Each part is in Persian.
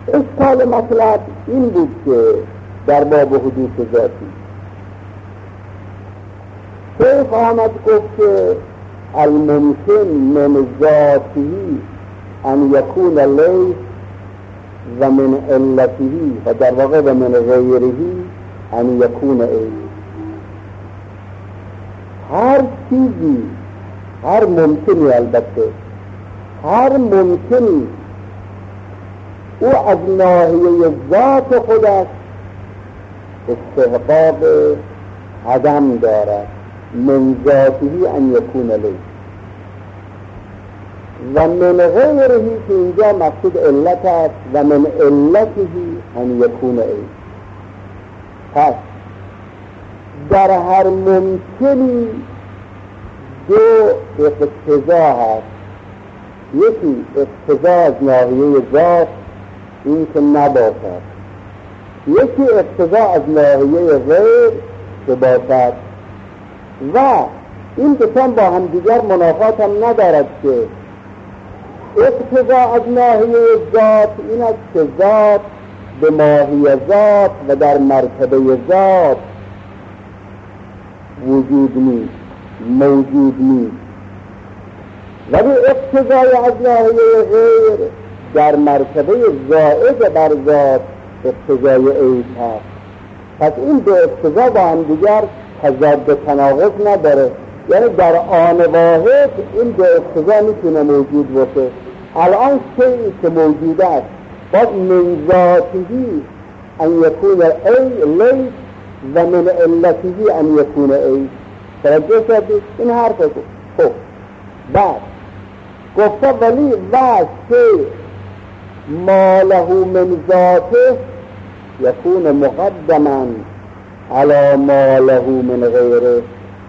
اشکال مطلب این بود که در باب حدوث ذاتی شیخ آمد گفت که الممکن من ذاتی ان یکون لیس و من علته و در واقع و من غیره ان یکون ای. هر چیزی، هر ممکنی، البته هر ممکنی او از ناحیه ذات خودش استحقاق عدم دارد. من ذاته ان یکون لی و من غیره که اینجا مقصود علت است و من علته ان یکون ای. پس در هر ممکنی دو اقتضا هست. یکی اقتضا از ناحیه ذات، این که نباشد. یکی اقتضا از ناحیه غیر که باشد. و این دوتان با هم دیگر منافات هم ندارد که اقتضا از ناحیه ذات این است که ذات به ماهی ذات و در مرتبه ذات وجود نیست، موجود نیست. ولی اقتضای از ناحیه غیر در مرتبه زائد بر ذات اقتضای عید هست. پس این دو اقتضا با هم دیگر تضاد و تناقض نداره، یعنی در آن واحد این دو اقتضا میتونه موجود باشه. الان شیئی که موجود است باید من ذاته ان یکون ای لیس و من علته ان یکون ای. توجه شدید؟ این حرف است. خب بعد گفته ولی واسه ما له من ذاته یکون مقدما علی ما له من غیره.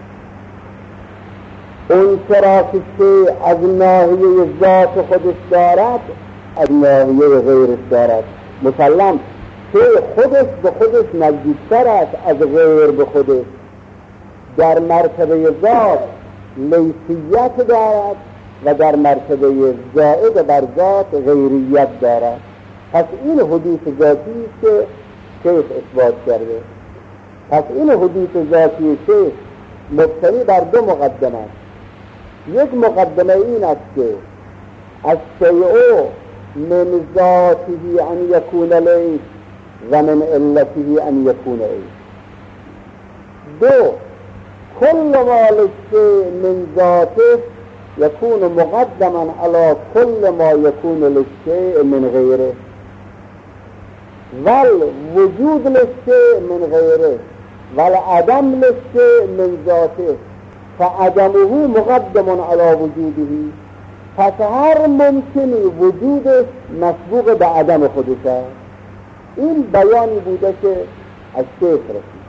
اون چرا که از ناحیه ذات خودش دارد از ناحیه غیرش دارد. مسلم که خودش به خودش نزدیکتر است از غیر به خودش. در مرتبه ذات لیسیت دارد و در مرتبه زائد بر ذات غیریت دارد. پس این حدوث ذاتی است که شیخ اثبات کرده. پس این حدوث ذاتی شیخ مبتنی بر دو مقدمه است. یک مقدمه این است که الشیء من ذاته ان یکون لیس و من علته ان یکون ای. دو، کل ما للشیء من ذاته یکون مقدما علی کل ما یکون للشیء من غیره ول وجود للشیء من غیره ول عدم للشیء من ذاته فعدمه مقدم علی وجوده. پس هر ممکنی وجودش مسبوق به عدم خودش است. این بیانی بوده که از شیخ رسید.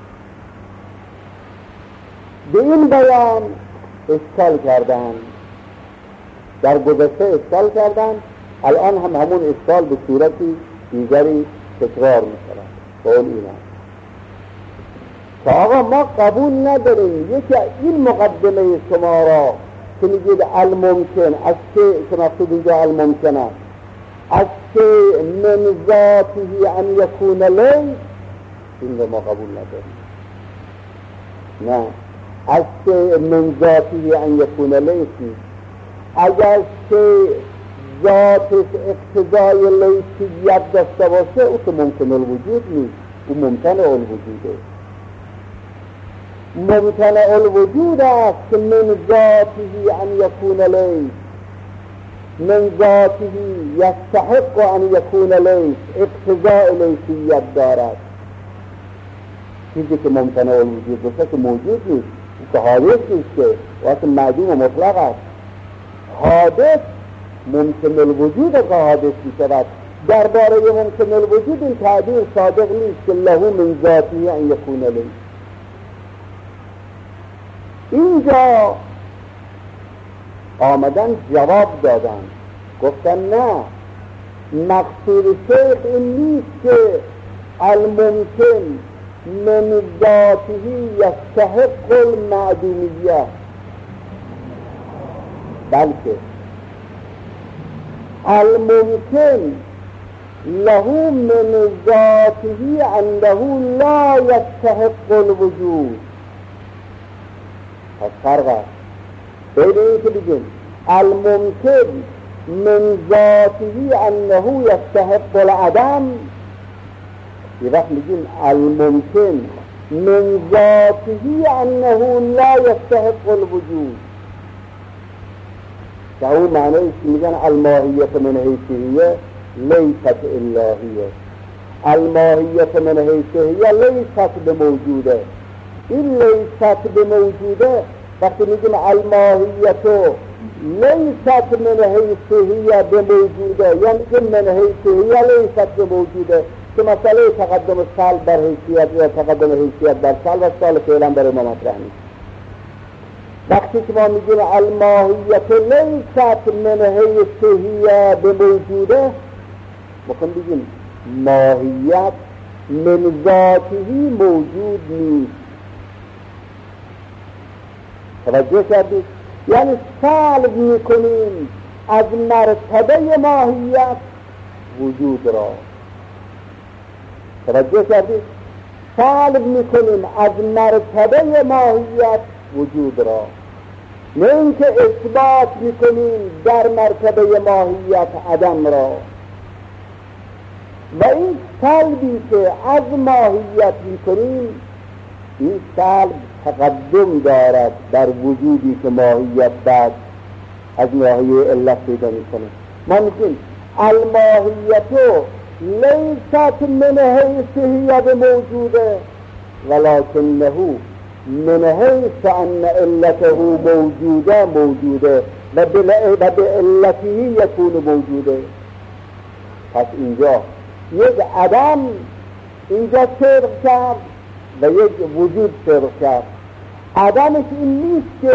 به این بیان اشکال کردن، در گذشته اشکال کردن، الان هم همون اشکال به صورتی دیگری تکرار می‌شود. قول این است که آقا ما قبول نداریم یکی این مقدمه شما را که میگید الممکن از که مقصود اینجا الممکن است از که من ذاته ان یکون لیس، این رو ما قبول نداریم. نه، از که من ذاته ان یکون لیس نیست. اگر که ذاتش اقتضای لیسیت داشته باشه او که ممکن الوجود نیست، او ممکن الوجوده. ممکن الوجود است که من ذاته ان یکون لیس، من ذاته یستحق ان یکون لیس، اقتضاء لیسیت دارد. چیزی که ممکن الوجود باشه که موجود نیست، که حادث نیست، که واسه معدوم مطلق است. حادث ممکن الوجود که حادث میشود. درباره ممکن الوجود این تعبیر صادق نیست که له من ذاته ان یکون لیس. اینجا آمدن جواب دادن، گفتن نه، مقصود شیخ این نیست که الممکن من ذاته یستحق المعدومیه، بلکه الممکن له من ذاته انه لا یستحق الوجود. پس فرق است بین این که بگیم الممکن من ذاته انه یستحق العدم، یه وقت میگیم الممکن من ذاته انه لا یستحق الوجود، که اون معنیش میگن الماهیت من حیثیه لیست الهیه. الماهیت من حیثیه لیست بموجوده. این لیست بموجوده وقتی میگیم الماهیت لیست من حیثیه بموجوده، یعنی که من حیثیه لیست بموجوده، که مسئله تقدم سلب بر حیثیت یا تقدم حیثیت بر سلب و سال فعلا برای ما مطرح نیست. وقتی که ما میگیم الماهیت لیست من حیثیه بموجوده، بکن بگیم ماهیت من ذاتی موجود نیست. توجه کردید؟ یعنی سلب میکنیم از مرتبه ماهیت وجود را. توجه کردید؟ سلب میکنیم از مرتبه ماهیت وجود را، نه اینکه اثبات میکنیم در مرتبه ماهیت عدم را. و این سلبی که از ماهیت میکنیم، این سلب تقدم دارد در وجودی که ماهیت بعد از ماهیه علت پیدا میکنه. ما میگیم الماهیت لیست من حیثیه بموجوده ولکنه من حیث ان علته موجوده و به علته یکون موجوده. پس اینجا یک عدم اینجا صدق کرد و یک وجود صدق کرد. عدمش این نیست که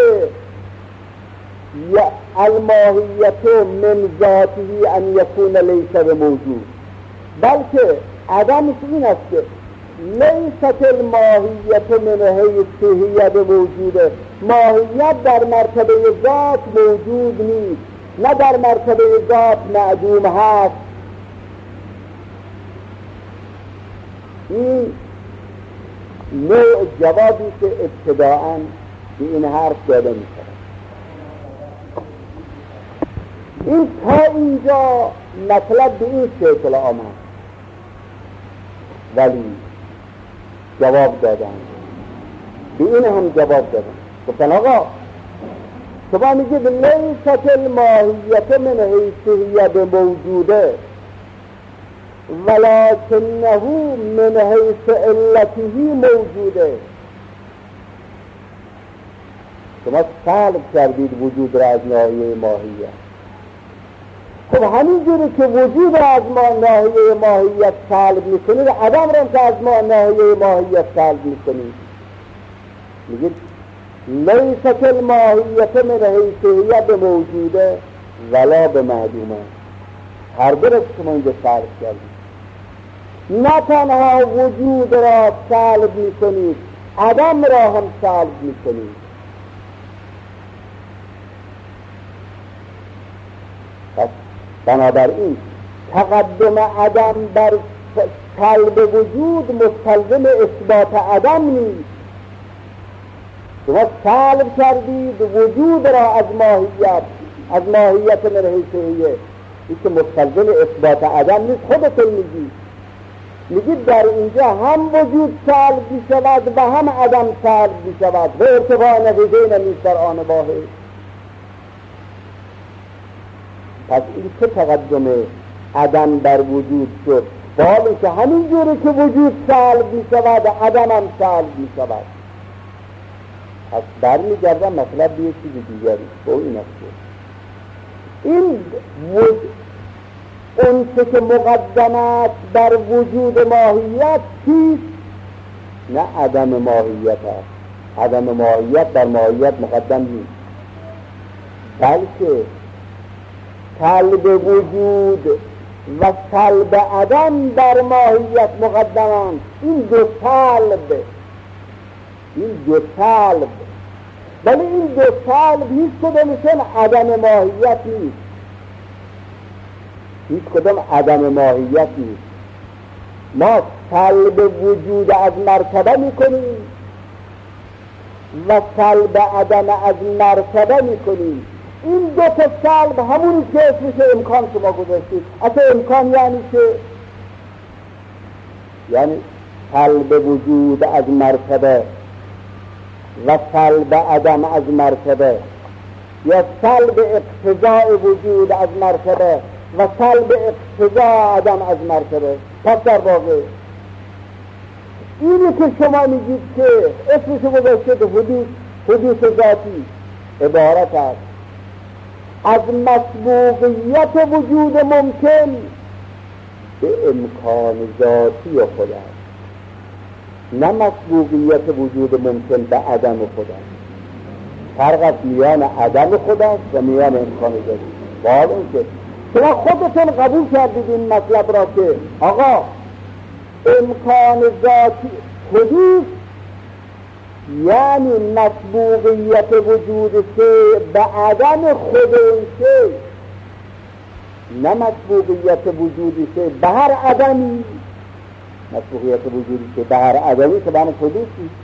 الماهیت من ذاته ان یکون لیس بموجود، بلکه عدمش این است که لیست الماهیت من حیثیه بموجوده. ماهیت در مرتبه ذات موجود نیست، نه در مرتبه ذات معدوم هست. این نوع جوابی که ابتداءً به این حرف داده می شود. این تا اینجا مطلب به این شکل آمد، ولی جواب دادن، به این هم جواب دادن. گفتن آقا شما میگید لیست الماهیت من حیثیه بموجوده ولکنه من حیث علته موجوده. شما سلب کردید وجود را از ناحیه ماهیت. خب همینجوری که وجود را از ناحیه ماهیت سلب میکنید، عدم را که از ناحیه ماهیت سلب میکنید. میگید لیست الماهیت من حیثیه بموجوده ولا بمعدومه. هر دو را شما اینجا سلب کردید. نه تنها وجود را سلب میکنید، عدم را هم سلب میکنید. پس بنابراین تقدم عدم بر سلب وجود مستلزم اثبات عدم نیست. شما سلب کردید وجود را از ماهیت من حیثیه، این که مستلزم اثبات عدم نیست. خودتون میگید در اینجا هم وجود سلب میشود و هم عدم سلب میشود و ارتفاع نتیجه نیست در آن واحد. پس این که تقدم عدم بر وجود شد، باید که همین جوری که وجود سلب میشود عدم هم سلب میشود. پس برمیگردم مطلب به یک چیز دیگری، با این است این اون که مقدمات بر وجود ماهیت چیست؟ نه عدم ماهیت است. عدم ماهیت بر ماهیت مقدم نیست، بلکه سلب وجود و سلب عدم بر ماهیت مقدمان. این دو سلب ولی این دو سلب هیچ کدومشون عدم ماهیت نیست. هیچ کدام عدم ماهیت نیست. ما سلب وجود از مرتبه میکنیم و سلب عدم از مرتبه میکنیم. این دو تا سلب همونی که اسمش امکان شما گذاشتید. اصلا امکان یعنی چه؟ یعنی سلب وجود از مرتبه و سلب عدم از مرتبه، یا سلب اقتضاء وجود از مرتبه و سلب اقتضاء عدم از مرتبه. پس در واقع اینی که شما میگید که اسمشو گذاشته حدوث ذاتی، عبارت است از مسبوقیت وجود ممکن به امکان ذاتی خود است، نه مسبوقیت وجود ممکن به عدم خود است. فرق از میان عدم خود است و میان امکان ذاتی. باید اینکه شما خودتون قبول کردید این مطلب را که آقا امکان ذاتی حدوث یعنی مسبوقیت وجود شیء به عدم خود این شیء، نه مسبوقیت وجود شیء به هر عدمی. مسبوقیت وجود شیء به هر عدمی که به حدوث نیست.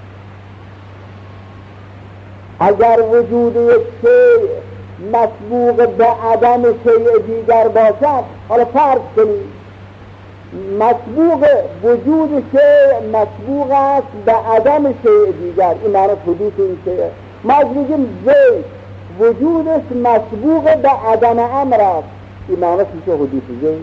اگر وجود یک شیء مسبوق به عدم شیء دیگر باشد، حالا فرض کنید مسبوق وجود شیء مسبوق است به عدم شیء دیگر، این معنی حدوث این شیء. ما از میگیم زید وجودش مسبوق به عدم امر است، این معنی میشه حدوث زید.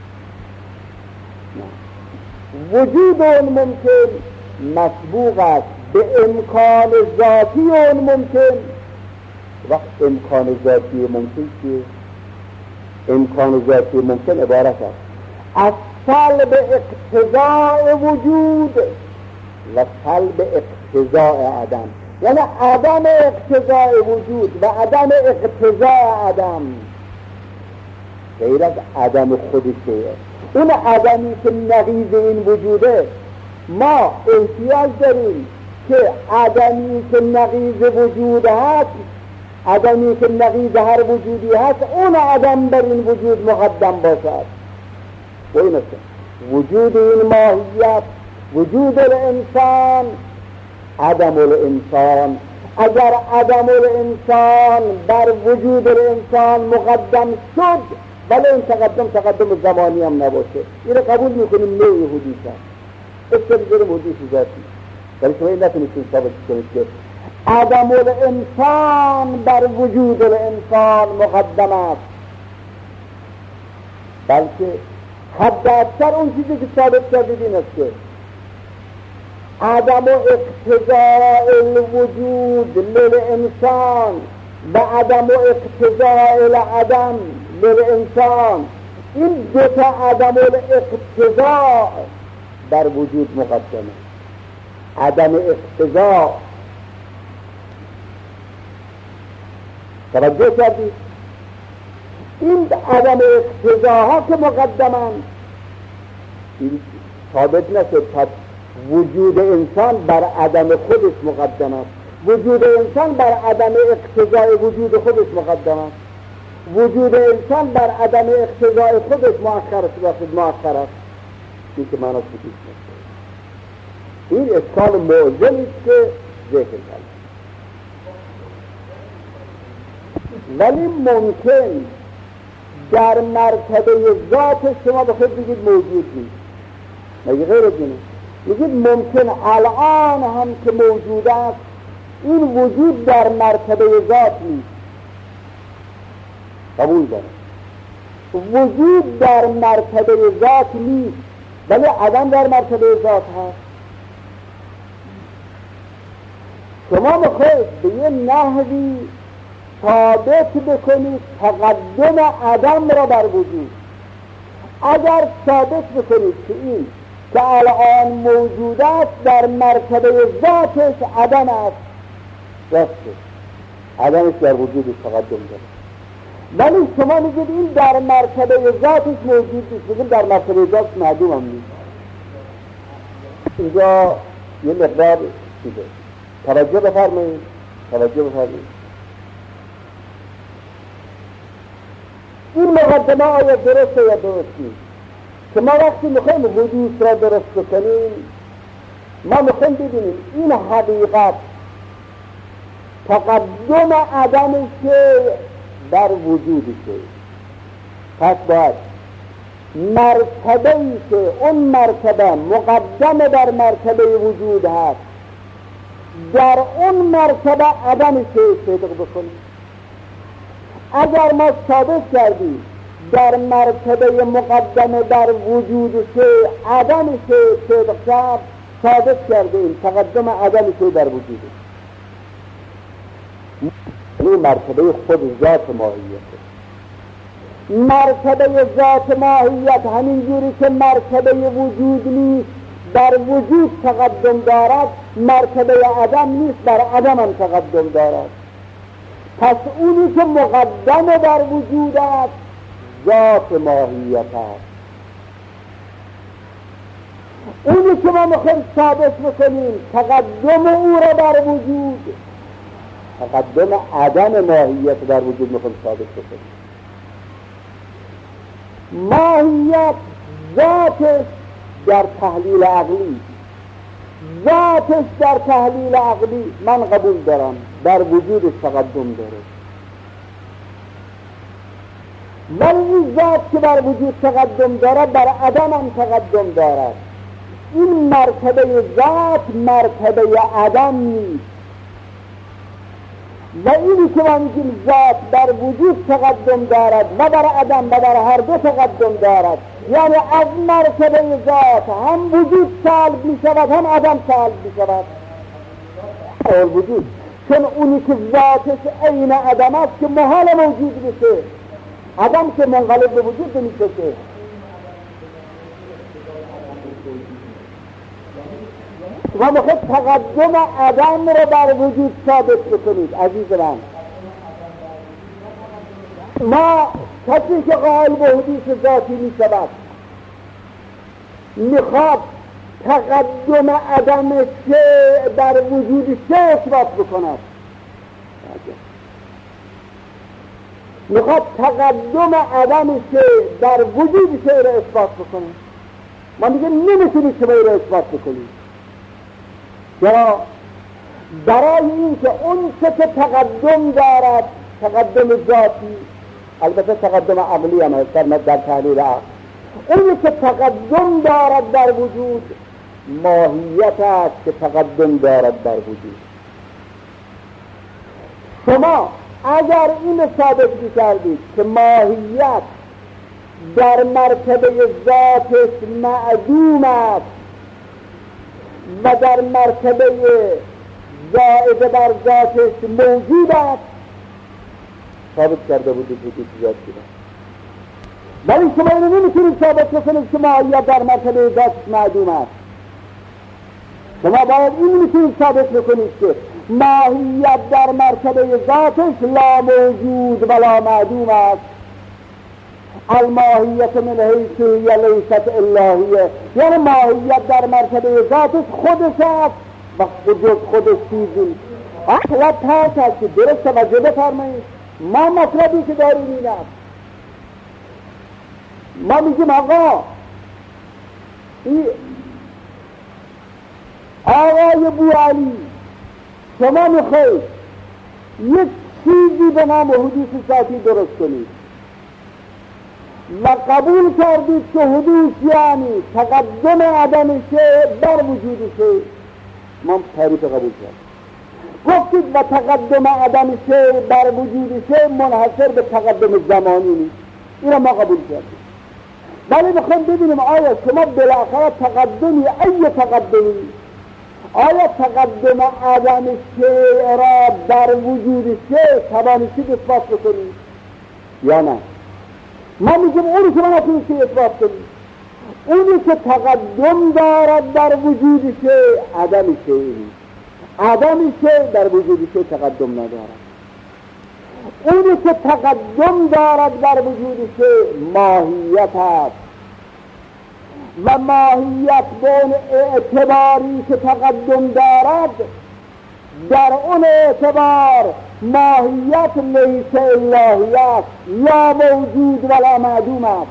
وجود اون ممکن مسبوق است به امکان ذاتی اون ممکن. وقت امکان ذاتی ممکن چیه؟ امکان ذاتی ممکن عبارت است از سلب اقتضاء وجود و سلب اقتضاء عدم، یعنی عدم اقتضاء وجود و عدم اقتضاء عدم غیر از عدم خودشه. اون عدمی که نقیض این وجوده، ما احتیاج داریم که عدمی که نقیض وجود هست، عدمی که نقیض هر وجودی هست، اون عدم بر این وجود مقدم باشد. و این است وجود این ماهیت، وجود الانسان، عدم الانسان. اگر عدم الانسان بر وجود الانسان مقدم شد، ولی این تقدم زمانی هم نباشه، این رو قبول میکنیم نوعی حدوث هست، استبزار حدوث ذاتی. ولی شما این نتونستیم ثابت کنید که عدم الانسان بر وجود الانسان مقدم است، بلکه حد اکثر اون چیزی که ثابت کردید این است که عدم اقتضاء الوجود للانسان و عدم اقتضاء العدم للانسان، این دوتا عدم الاقتضاء در وجود مقدمه. عدم اقتضاء توجه کردید؟ این عدم اقتضاها که مقدمن، این ثابت نشد. پس وجود انسان بر عدم خودش مقدم است، وجود انسان بر عدم اقتضای وجود خودش مقدم است، وجود انسان بر عدم اقتضای خودش مؤخر است. وقتی مؤخر است این که معنی خودش نشد. این اشکال معضلی است که ذکر کرد. ولی ممکن در مرتبه ذات شما به خود بگید موجود نیست، مگه غیر از اینه؟ میگید ممکن الان هم که موجود است، این وجود در مرتبه ذات نیست. قبول دارم وجود در مرتبه ذات نیست، ولی عدم در مرتبه ذات هست. شما میخواید به یه نحوی ثابت بکنید تقدم عدم را بر وجود. اگر ثابت بکنید که این که الان موجود است در مرتبه ذاتش عدم است، راسته عدمش در وجودش تقدم داره. ولی شما میگید این در مرتبه ذاتش موجود نیست، میگید در مرتبه ذاتش معدوم هم نیست. اینجا یه مقدار چیزه، توجه بفرمایید. این مقدمه آیا درسته یا درست نیست؟ که ما وقتی میخوایم حدوث را درست بکنیم ما میخوایم ببینیم این حقیقت تقدم عدم که در وجودشه، پس باید مرتبه‌ای که اون مرتبه مقدم در مرتبه وجود هست در اون مرتبه عدم که صدق بکنیم. اگر ما ثابت کردیم در مرتبه مقدم در وجود که عدم که صدق کرد، ثابت کردیم تقدم عدم که در وجود این مرتبه خود ذات ماهیت. مرتبه ذات ماهیت همین جوری که مرتبه وجود نیست در وجود تقدم دارد، مرتبه عدم نیست در عدم هم تقدم دارد. پس اونی که مقدم در وجود است ذات ماهیت است. اونی که ما میخوایم ثابت بکنیم تقدم او را در وجود، تقدم عدم ماهیت در وجود میخوایم ثابت بکنیم. ماهیت ذاتش در تحلیل عقلی، ذاتش در تحلیل عقلی من قبول دارم در وجودش تقدم داره، ولی این ذات که در وجود تقدم داره بر عدم هم تقدم دارد. این مرتبه ذات مرتبه عدم نیست و اینی که ما میگیم ذات در وجود تقدم دارد و بر عدم و بر هر دو تقدم دارد، یعنی از مرتبه ذات هم وجود سلب می شود هم عدم سلب می شود. اول وجود، چون اونی که ذاتش عین عدم است که محال موجود بشه، عدم که منقلب به وجود نمیشه. و میخواید تقدم عدم رو بر وجود ثابت بکنید. عزیز ما کسی که قائل به حدوث ذاتی می شود میخواد تقدم عدم شیء در وجود شیء اثبات بکند، میخواد تقدم عدم شیء در وجود شیء را اثبات بکنه. ما میگه نمیتونید شیء را اثبات بکنید. چرا؟ برای این که اون چه که تقدم دارد، تقدم ذاتی، البته تقدم عقلی هم هست در تحلیل عقل، اون که تقدم دارد در وجود ماهیت است که تقدم دارد در وجود. شما اگر این ثابت کردید که ماهیت در مرتبه ذاتش معدوم است و در مرتبه زائد بر ذاتش موجود است، ثابت کرده بودید وجود ذات شده. ولی شما اینو نمیتونید ثابت بکنید که ماهیت در مرتبه ذاتش معدوم است. شما باید این میتونید ثابت بکنید که ماهیت در مرتبه ذاتش لا موجود ولا معدوم است. الماهیت من حیث هی لیست الهیه، یعنی ماهیت در مرتبه ذاتش خودش است و جز خودش چیزی اصلا پاس است. که درست توجه بفرمایید، ما مطلبی که داریم این است، ما میگیم آقا آقای بوعلی شما میخواید یک چیزی به نام حدوث ذاتی درست کنید و قبول کردید که حدوث یعنی تقدم عدم شیء بر وجود شیء. ما تعریف قبول کردیم، گفتید و تقدم عدم شیء بر وجود شیء منحصر به تقدم زمانی نیست. این را ما قبول کردیم، ولی میخوایم ببینیم آیا شما بالاخره تقدمی ای تقدمی، آیا تقدم عدم شیء را در وجود شیء توانستید اثبات بکنید یا نه؟ ما میگیم اونی که ما نتونستید اثبات کنید، اونی که تقدم دارد در وجود شیء عدم شیء نیست. عدم شیء در وجود شیء تقدم ندارد. اونی که تقدم دارد در وجود شیء ماهیت است و ماهیت به اون اعتباری که تقدم دارد در اون اعتبار ماهیت لیس الهیت لا موجود ولا معدوم است.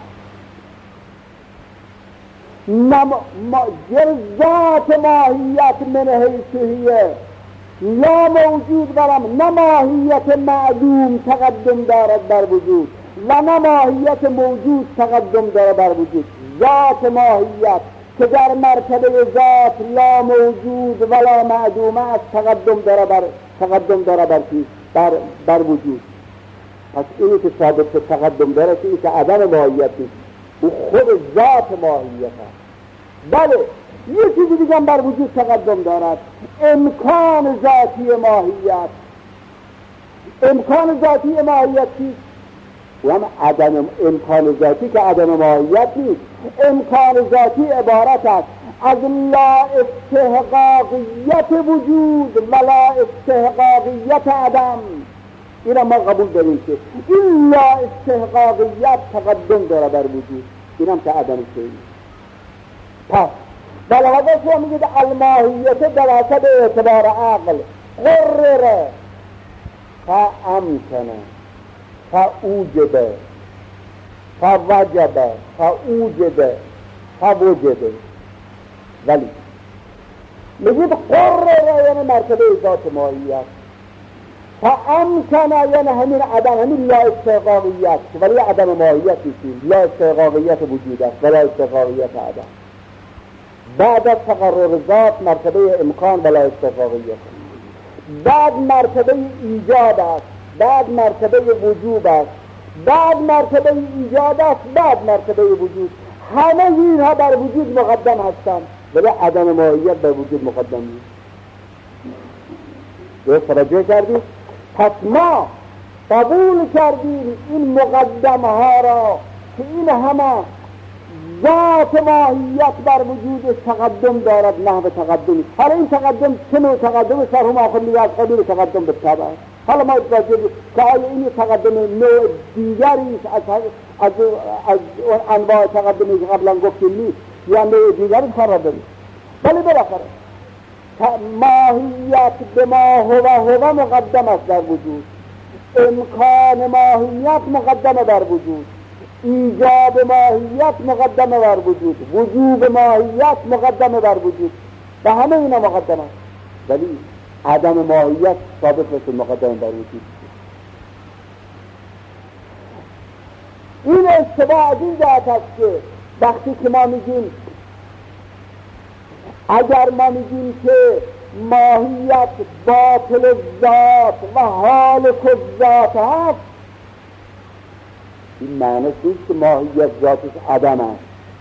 ذات ماهیت من حیثیه لا موجود ولا نه ماهیت معدوم تقدم دارد بر وجود و نه ماهیت موجود تقدم دارد بر وجود. ذات ماهیت که در مرتبه ذات لا موجود ولا معدوم است تقدم دارد بر وجود. پس اینی که ثابت تقدم دارد اینی که عدم ماهیت نیست، او خود ذات ماهیت است. بله یه چیزی دیگه بر وجود تقدم دارد، امکان ذاتی ماهیت. امکان ذاتی ماهیت چیست؟ و هم عدم امکان ذاتی که عدم ماهیت نیست. امکان ذاتی عبارت است از لا استحقاقیت وجود و لا استحقاقیت عدم. این ما قبول داریم که این لا استحقاقیت تقدم داره بر وجود، این هم که عدم شیء. پس بلحاظه شما میگید الماهیت در حسب اعتبار عقل قرره فامکنه فاوجبه فوجبه فاوجبه فوجبه. ولی میگید قرره یعنی مرتبه ذات ماهیت، فامکنه یعنی همین عدم، همین لا استحقاقیت، ولی عدم ماهیت نیست، لا استحقاقیت وجود است ولا استحقاقیت عدم. بعد از تقرر ذات مرتبه امکان ولا استحقاقیت، بعد مرتبه ایجاد است، بعد مرتبه وجوب است، بعد مرتبه ایجاد است، بعد مرتبه وجود. همه اینها بر وجود مقدم هستند ولی عدم ماهیت بر وجود مقدم نیست. درست توجه کردید؟ پس ما قبول کردیم این مقدمه ها را که این همه ذات ماهیت بر وجود تقدم دارد، نحو تقدمی. حالا این تقدم چه نوع تقدم؟ سرهم آخر میگه از قبیل تقدم به طبع. حالا ما اتوجه که آیا این تقدم نوع دیگری از انواع تقدمی که قبلا گفتیم نیست یا نوع دیگری کار را داریم. ولی بالاخره ماهیت به ما هو مقدم است در وجود، امکان ماهیت مقدم بر وجود، ایجاب ماهیت مقدم بر وجود، وجوب ماهیت مقدم بر وجود، و همه اینا مقدم است. ولی عدم ماهیت ثابت است مقدم بر وجود. این اشتباه از این جهت است که وقتی که ما میگیم، اگر ما میگیم که ماهیت باطل ذات و حال ذات هست، این معنی نیست که ماهیت ذاتش عدم است.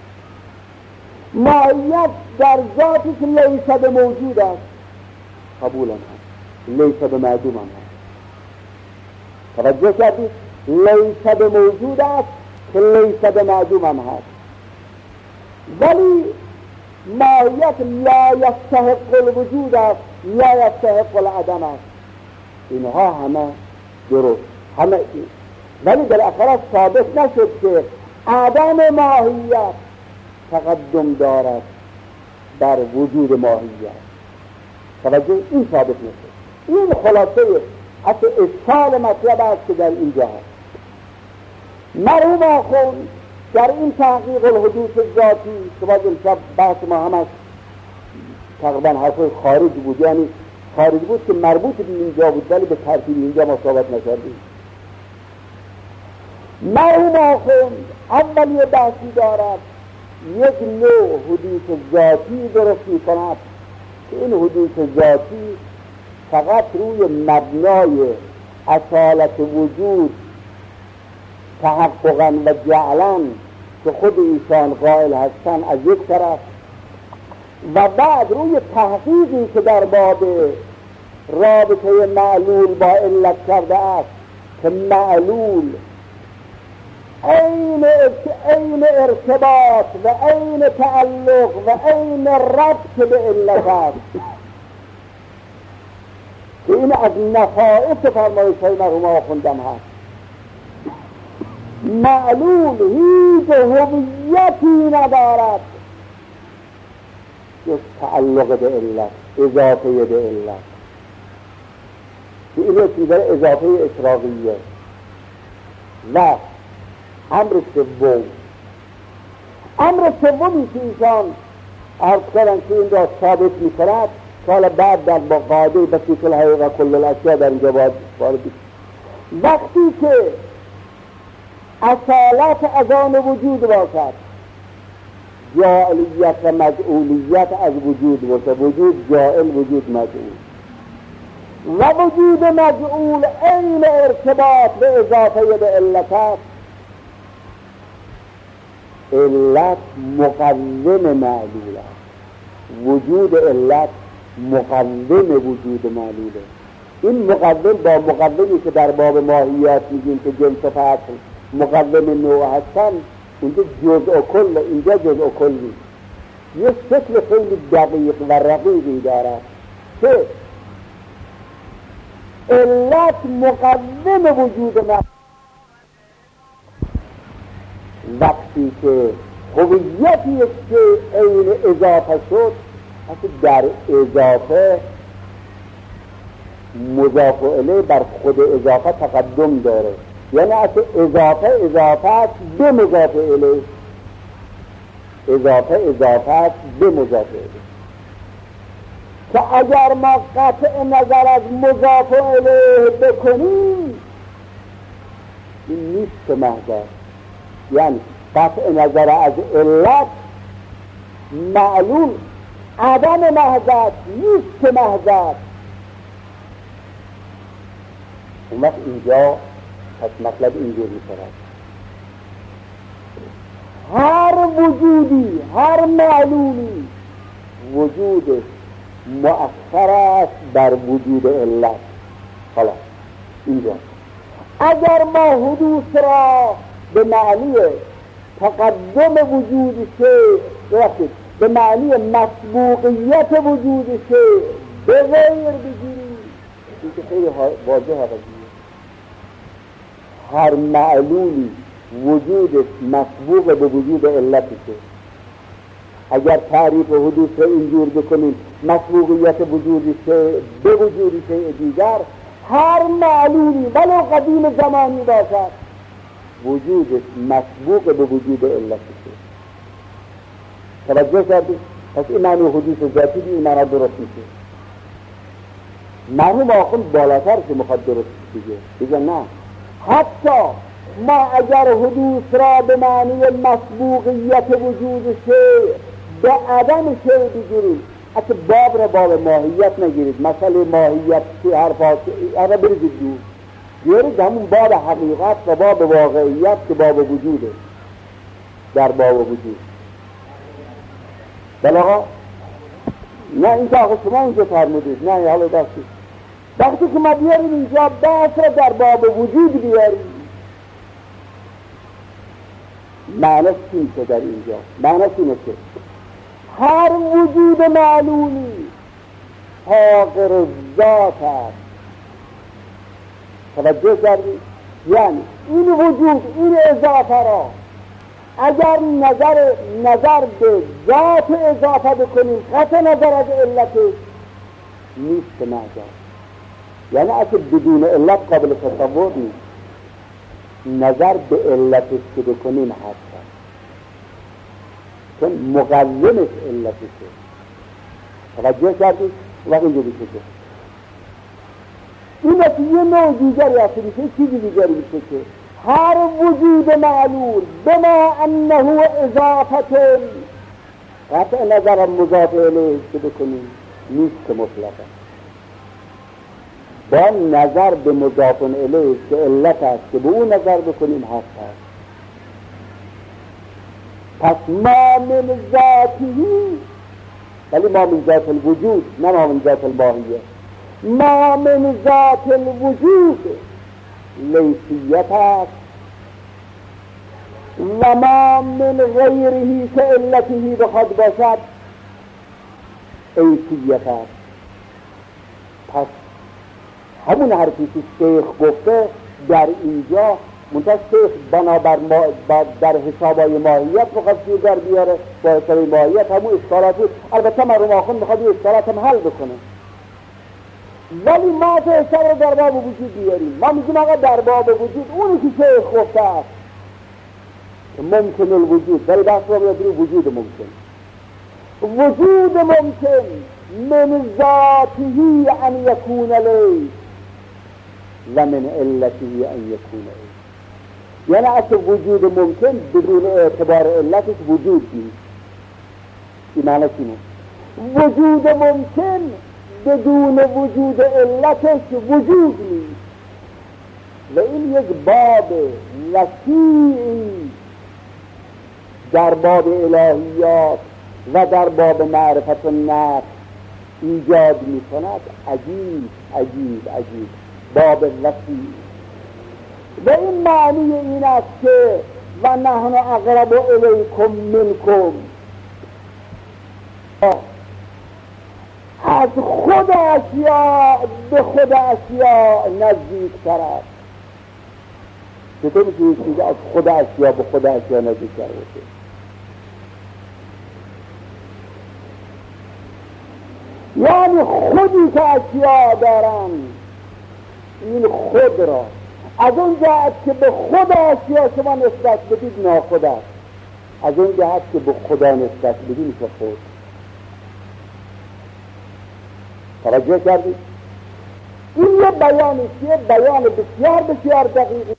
ماهیت در ذاتش لیس به موجود است، قبول هم هست، لیس به معدوم هم هست. توجه کردید؟ لیس به موجود است که لیس به معدوم هم هست. ولی ماهیت لا یستحق الوجود است، لا یستحق العدم است. اینها همه درست، همه این. ولی در آخرت ثابت نشد که عدم ماهیت تقدم دارد در وجود ماهیت. توجه، این ثابت نشد. این خلاصه حتی اشکال مطلب است که در اینجا هست. مرحوم آخوند در این تحقیق الحدوث ذاتی که باز امشب بحث ما هم از تقریبا حرف خارج بود، یعنی خارج بود که مربوط به اینجا بود ولی به ترتیب اینجا ما صحبت نکردیم. مرحوم آخوند اول یه بحثی دارد، یک نوع حدوث ذاتی درست می کند که این حدوث ذاتی فقط روی مبنای اصالت وجود تحققا و جعلا که خود ایشان قائل هستن از یک طرف، و بعد روی تحقیقی که در باب رابطه معلول با علت کرده است که معلول عین ارتباط و عین تعلق و عین ربط به علت است، که این از نفائس فرمایش های مرحوم آخوندم هست. معلول هیچ هویتی ندارد جز تعلق به علت، اضافه به علت. که این اسمی داره اضافه اشراقیه. و امر سومی که ایشان عرض کردن که این را ثابت می کند که حالا بعد در با قاعده بسیط الحقیقه کل الاشیاء در اینجا باید وارد بشیم. وقتی که اصالت از آن وجود باشد، جاعلیت و مجعولیت از وجود باشد، وجود جاعل وجود مجعول، و وجود مجعول عین ارتباط به اضافه به علت است، علت مقدم معلول است. وجود علت مقدم وجود معلوله. این مقدم با مقدمی که در باب ماهیت میگیم که جنس و فصل مقدم نوع هستن، اونجا جزء و کل، اینجا جزء و کل نیست. یه شکل خیلی دقیق و رقیقی دارد که علت مقدم وجود معلول. وقتی که هویتی که عین اضافه شد، حتی در اضافه مضاف الیه بر خود اضافه تقدم داره، یعنی اصلا اضافه است به مضاف الیه، اضافه است به مضاف الیه، که اگر ما قطع نظر از مضاف الیه بکنیم این نیست محض، یعنی قطع نظر از علت معلول عدم محض نیست محض. اون وقت اینجا پس مطلب اینجور می‌شود هر وجودی، هر معلولی وجودش مؤخر است بر وجود علت. حالا اینجا اگر ما حدوث را به معنی تقدم وجود شیء، به معنی مسبوقیت وجود شیء به غیر بگیریم، این که خیلی واضحه قضیه. هر معلولی وجودش مسبوق به وجود علتشه. اگر تعریف حدوث را اینجور بکنیم، مسبوقیت وجود شیء به وجود شیء دیگر، هر معلولی ولو قدیم زمانی باشد وجودش مسبوق به وجود علتشه. توجه کردید؟ پس این معنی حدوث ذاتی این معنی درست میشه. مرحوم آخوند بالاتر که میخواد درست بگه نه، حتی ما اگر حدوث را به معنی مسبوقیت وجود شیء به عدم شیء بگیریم، اصلا باب را باب ماهیت نگیرید، مسئله ماهیت که حرفات را بریزید دور، بیارید همون باب حقیقت و باب واقعیت که باب وجوده. در باب وجود بلاغا نه این که آقا شما اینجا فرمودید، نه حالا دستید وقتی که ما بیاریم اینجا بحث را در باب وجود بیاریم، معنیش چی میشه در اینجا؟ معنیش اینه که هر وجود معلولی حاقر الذات است. توجه کردید؟ یعنی این وجود، این اضافه را اگر نظر به ذات اضافه بکنیم، قطع نظر از علتش نیست محض، یعنی اصلا بدون علت قابل تصور نیست. نظر به علتش که بکنیم هست، چون مقلمش علتشه. توجه کردید؟ وقت اینجوری شده این که یه نوع دیگری هست، میشه چیزی دیگری میشه که هر وجود معلول بما انه اضافه، قطع نظر مضاف الیه که بکنیم نیست مطلقا، با نظر به مضاف الیه که علت است که به اون نظر بکنیم هست. پس ما من ذاتی، ولی ما من ذات الوجود، نه ما من ذات الماهیه. ما من ذات الوجود لیسیت است و ما من غیره که علته بخواد باشد ایسیت است. پس همون حرفی که شیخ گفته در اینجا منتها شیخ بنابر در حسابای ماهیت میخواد چیز در بیاره، با حسابای ماهیت همون اشکالاتی. البته مرحوم آخوند میخواد این اشکالات هم حل بکنه، ولی ما فیصل رو در باب وجود بیاریم. ما میگیم آقا در باب وجود اونی که شیخ گفته است ممکن الوجود، ولی بحث رو میاد روی وجود ممکن. وجود ممکن من ذاته ان یکون لی و من علته ان یکون لی، یعنی اصلا وجود ممکن بدون اعتبار علتش وجود نیست. این معنی چیه؟ وجود ممکن بدون وجود علتش وجود نیست. و این یک باب وسیعی در باب الهیات و در باب معرفت و نفس ایجاد می کند. عجیب عجیب عجیب، باب وسیع. و این معنی این است که و نحن اقرب الیکم منکم، از خود اشیاء به خود اشیاء نزدیک تر است. چطور میشه چیز از خود اشیاء به خود اشیاء نزدیک تر باشه؟ یعنی خودی که اشیاء دارن این خود را از اون جهت که به خود اشیاء شما نسبت بدید ناخود است، از اون جهت که به خدا نسبت بدید میشه خود. توجه کردید؟ این یه بیانی که بیان بسیار بسیار دقیقی.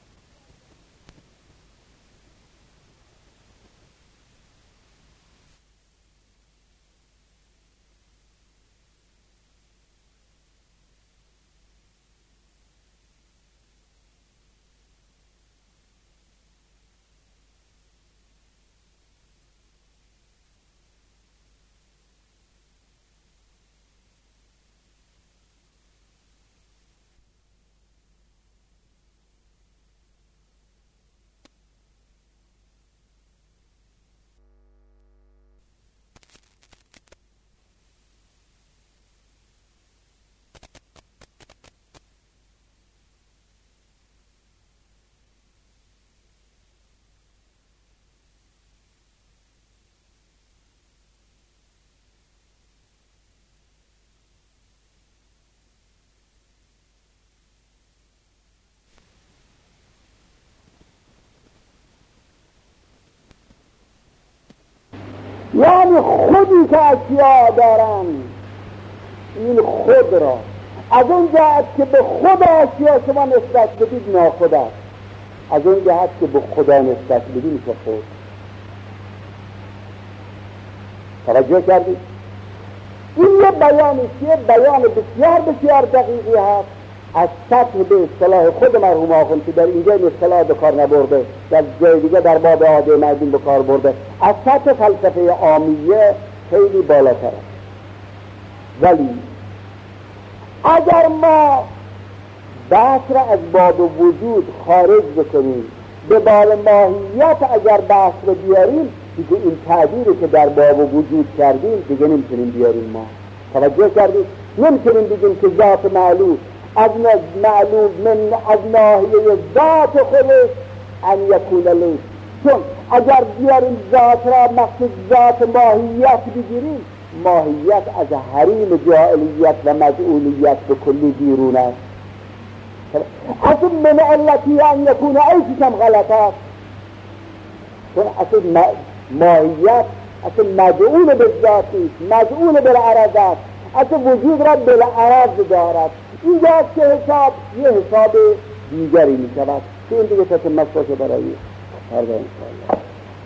یعنی خودی که اشیاء دارن این خود را از اون جهت که به خود اشیاء شما نسبت بدید ناخود است، از اون جهت که به خدا نسبت بدید میشه خود. توجه کردید؟ این یه بیانی که بیان بسیار بسیار دقیقی هست از سطح به اصطلاح خود مرحوم آخوند که در اینجا این اصطلاح به کار نبرده، در جای دیگه در باب عاده مردین به کار برده، از سطح فلسفه عامیه خیلی بالاتر است. ولی اگر ما بحث را از باب وجود خارج بکنیم، به باب ماهیت اگر بحث رو بیاریم، دیگه این تعبیری که در باب وجود کردیم دیگه نمیتونیم بیاریم. ما توجه کردیم؟ نمیتونیم بگیم که ذات معلوم از معلوم من از ناحیه ذات خودش ان یکون لی، چون اگر بیاریم ذات را مقصد ذات ماهیت بگیریم، ماهیت از حریم جاهلیت و مجعولیت به کلی بیرون است. اصلا من علتی ان یکون ایش کم غلط است، چون اصلا ماهیت اصلا مجعول به ذات نیست، مجعول بالعرض است، اصلا وجود را بالعرض دارد. اینجا که حساب یه حساب دیگری می شود که این دیگه تتمت باشه برای فردا انشاءالله.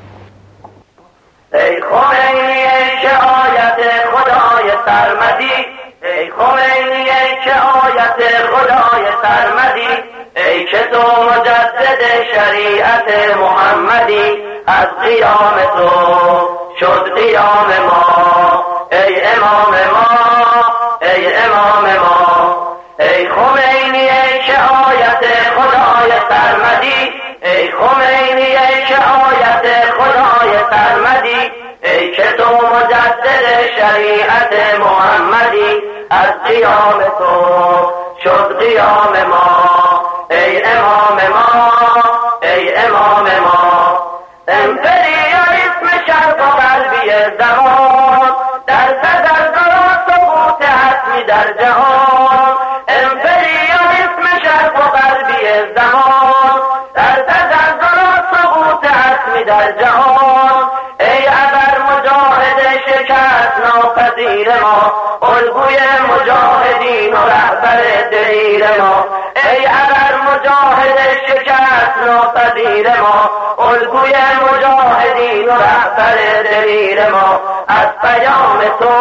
ای خمینی ای که آیت خدای سرمدی، ای خمینی ای که آیت خدای سرمدی، ای که تو مجدد شریعت محمدی، از قیام تو شد قیام ما، ای امام ما، ای امام ما. ای خمینی ای که آیت خدای سرمدی، ای خمینی ای که آیت خدای سرمدی، ای که تو مجدد شریعت محمدی، از قیام تو شد قیام ما، ای امام ما، ای امام ما. امپریالیسم شرق و غربی زمان در صدر ثبوت حتمی حتمی در جهان، امپریالیسم شرق و غربی زمان، در تزلزل و سقوط حتمی در جهان. ای ابر مجاهد شکست ناپذیر ما، الگوی مجاهدین و رهبر دلیر ما. ای ابر مجاهد شکست ناپذیر ما، الگوی مجاهدین و رهبر دلیر ما. از پیام تو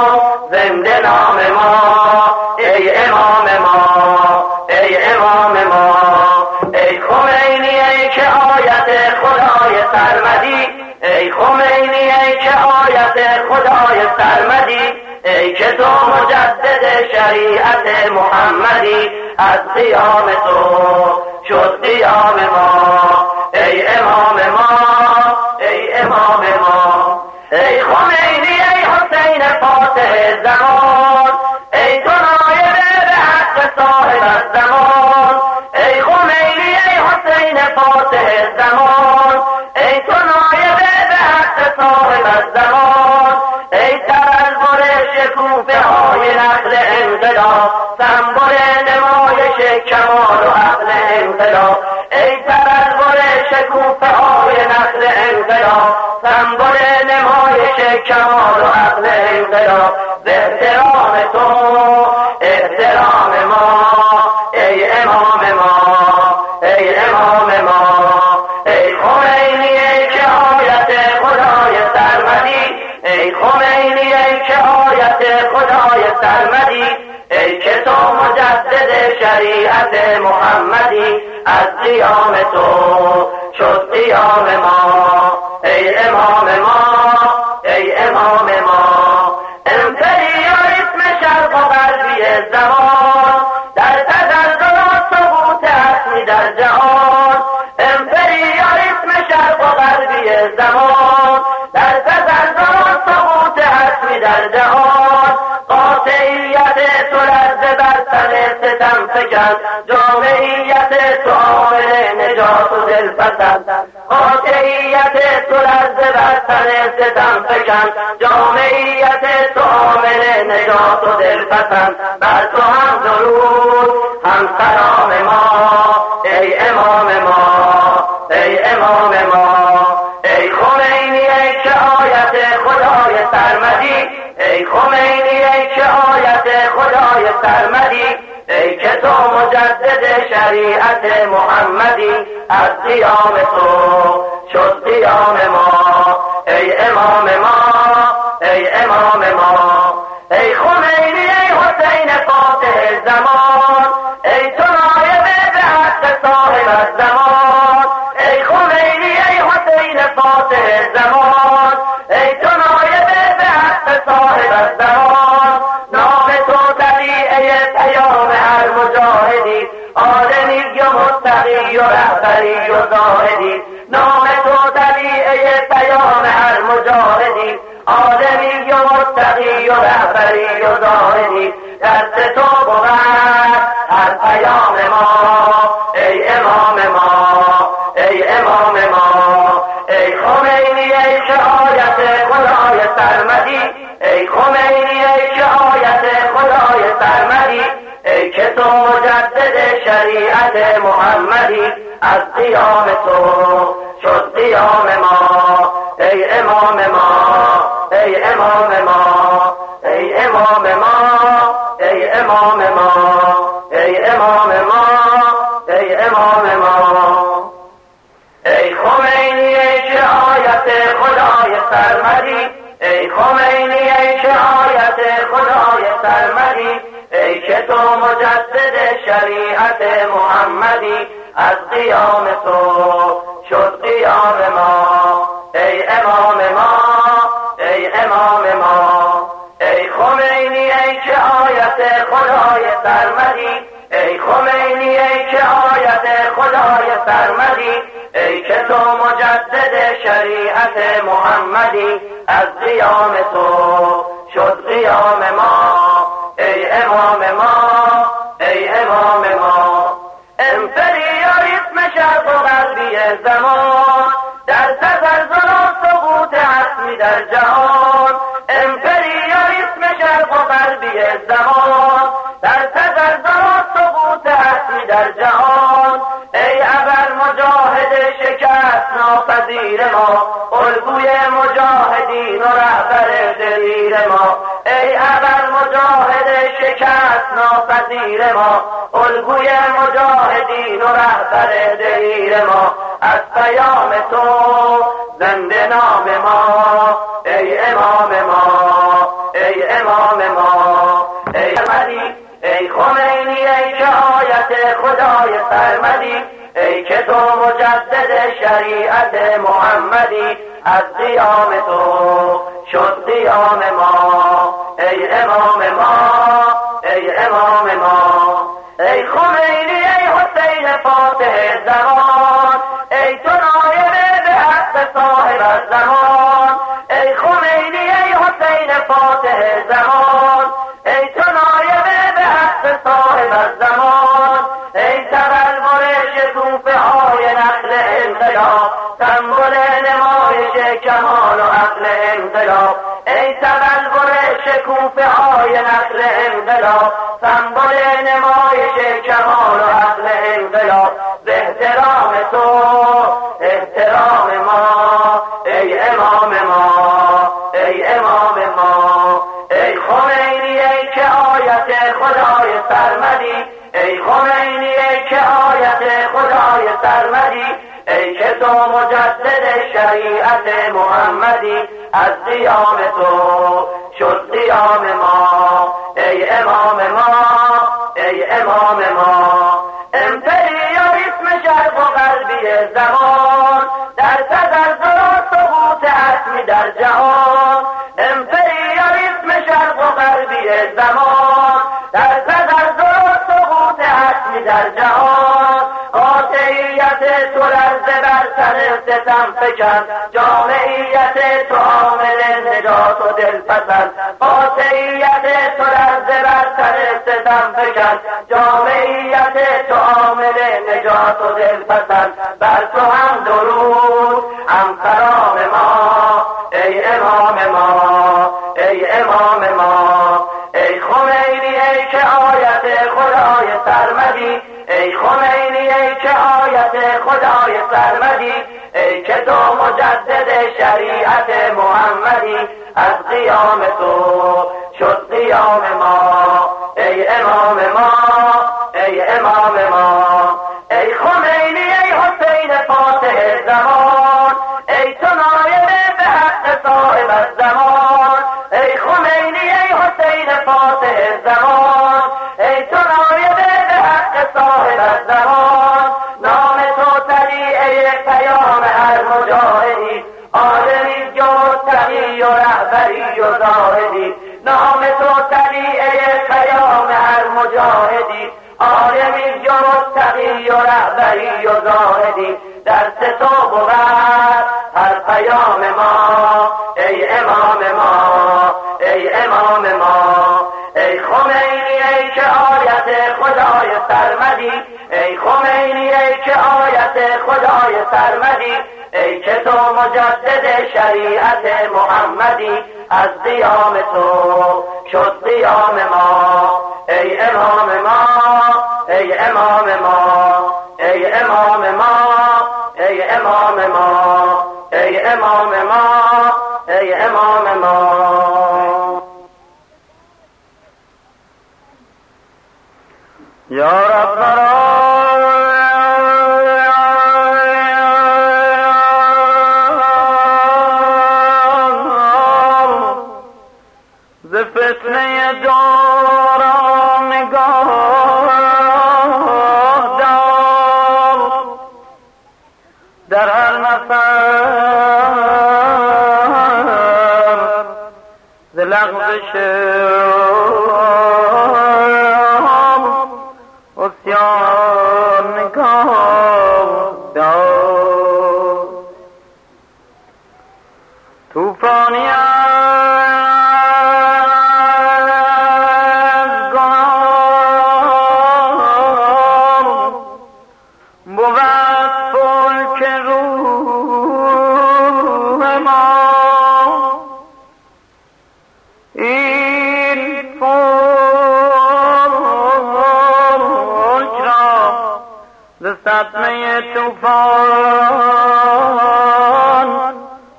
زنده نام ما، ای امام ما، ای امام ما. ای خمینی ای که آیت خدای سرمدی، ای خمینی ای که آیت خدای سرمدی، ای که تو مجدد شریعت محمدی. از قیام تو شد قیام ما، ای امام ما، ای امام ما. ای خمینی ای حسین فاتح زمان، ای تو نایب به حق صاحب الزمان. ای خمینی ای حسین فاتح زمان، ای تو نایب به حق صاحب الزمان. ای تبلور شکوفه های نخل انقلاب، سمبل نمایش کمال و عقل انقلاب. ای تبلور شکوفه های نخل انقلاب، سمبل نمایش کمال و عقل انقلاب. به احترام تو احترام ما، ای امام ما، ای امام ما. ای خمینی ای که آیت خدای سرمدی، ای خمینی ای که آیت خدای سرمدی، ای که تو مجدد شریعت محمدی. از قیام تو شد قیام ما، ای امام ما، ای امام ما. امپریالیسم شرق و غربی زمان، در تزلزل و سقوط حتمی در جهان. امپریالیسم شرق و غربی زمان، در تزلزل و سقوط حتمی در جهان. قاطعیت تو لرزه بر سر ستم فکن، جامعیت تو عامل نجات و دلپسند. قاطعیت تو لرزه بر سر ستم فکن، جامعیت تو عامل نجات و دلپسند. بر تو هم درود هم سلام ما، ای امام ما، ای امام ما. ای خمینی ای که آیت خدای سرمدی، ای خمینی ای که آیت خدای سرمدی، ای که تو مجدد شریعت محمدی. از قیام تو شد قیام ما، ای امام ما، ای امام ما. ای خمینی ای حسین فاتح زمان، ای تو نایب به حق صاحب الزمان. ای خمینی ای حسین فاتح زمان، ای تو نایب به حق صاحب الزمان. نام تو طلیعه پیام هر مجاهدی، عالمی و متقی و رهبری و زاهدی. نام تو طلیعه پیام هر مجاهدی، عالمی و متقی و رهبری و زاهدی. دست تو بود هر پیام ما، ای امام ما، ای امام ما. ای خمینی ای که آیت خدای سرمدی، ای خمینی ای که آیت خدای سرمدی، ای که تو مجدد شریعت محمدی. از قیام تو شد قیام ما، ای امام ما، ای امام ما، ای امام ما، ای امام ما، ای امام ما، ای امام ما. ای خمینی ای که آیت خدای سرمدی، ای خمینی ای که آیت خدای سرمدی، ای که تو مجدد شریعت محمدی. از قیام تو شد قیام ما، ای امام ما، ای امام ما. ای خمینی ای که آیت خدای سرمدی، ای خمینی ای که آیت خدای سرمدی، ای که تو مجدد شریعت محمدی. از قیام تو شد قیام ما، ای امام ما، ای امام ما. امپریالیسم شرق و غربی زمان، در تزلزل و سقوط حتمی در جهان. امپریالیسم شرق و غربی زمان، در جهان، ای ابر مجاهد شکست ناپذیر ما، الگوی مجاهدین و رهبر دلیر ما، ای ابر مجاهد شکست ناپذیر ما، الگوی مجاهدین و رهبر دلیر ما، از پیام تو زنده نام ما، ای امام ما، ای امام ما، ای احمدی، ای خمینی، ای که آیت خدای سرمدی، ای که تو مجدد شریعت محمدی، از قیام تو شد قیام ما، ای امام ما، ای امام ما، ای خمینی، ای حسین فاتح زمان، ای تو نایب به حق صاحب الزمان، ای خمینی، ای حسین فاتح زمان، ای تو نایب به حق صاحب الزمان، ای تبلور شکوفه های نقل انقلاب، سمبل نمایش کمال و عقل انقلاب، ای تبلور شکوفه های نقل انقلاب، سمبل نمایش کمال و عقل انقلاب، به احترام تو احترام ما، ای امام ما، ای امام ما، ای خمینی، ای که آیت خدای سرمدی، ای خمینی، ای که آیت خدای سرمدی، ای که تو مجدد شریعت محمدی، از قیام تو شد قیام ما، ای امام ما، ای امام ما، امپریالیسم شرق و غربی زمان، در تزلزل و سقوط حتمی در جهان، امپریالیسم شرق و غربی زمان، در تزلزل و سقوط حتمی در جهان، قاطعیت تو لرزه بر سر ستم فکن، جامعیت تو عامل نجات و دلپسند، قاطعیت تو لرزه بر سر ستم فکن، جامعیت تو عامل نجات و دلپسند، بر تو هم درود هم سلام ما، ای امام ما، ای امام ما، ای خمینی، ای که آیت خدای سرمدی، ای خمینی، ای که آیت خدای سرمدی، ای که تو مجدد شریعت محمدی، از قیام تو شد قیام ما، ای امام ما، ای امام ما، ای خمینی، ای حسین فاتح زمان، ای تو نایب به حق صاحب الزمان، ای خمینی، ای حسین فاتح زمان، ای تو نایب به حق صاحب الزمان، نام تو طلیعه پیام هر مجاهدی، عالمی و متقی و رهبری و زاهدی، نام تو طلیعه پیام هر مجاهدی، عالمی و متقی و رهبری و زاهدی، درس تو بود هر پیام ما، ای امام ما، ای امام ما، ای خمینی، ای که آیت خدای سرمدی، ای خمینی، ای که آیت خدای سرمدی، ای که تو مجدد شریعت محمدی، از قیام تو شد قیام ما، ای امام ما، ای امام ما، ای امام ما، ای امام ما، ای امام ما، ای امام ما. یا رب ز فتنه داران نگاه دار، در هر نفر ز لغزش عصیان نگاه دار، طوفانی این صدمه طوفان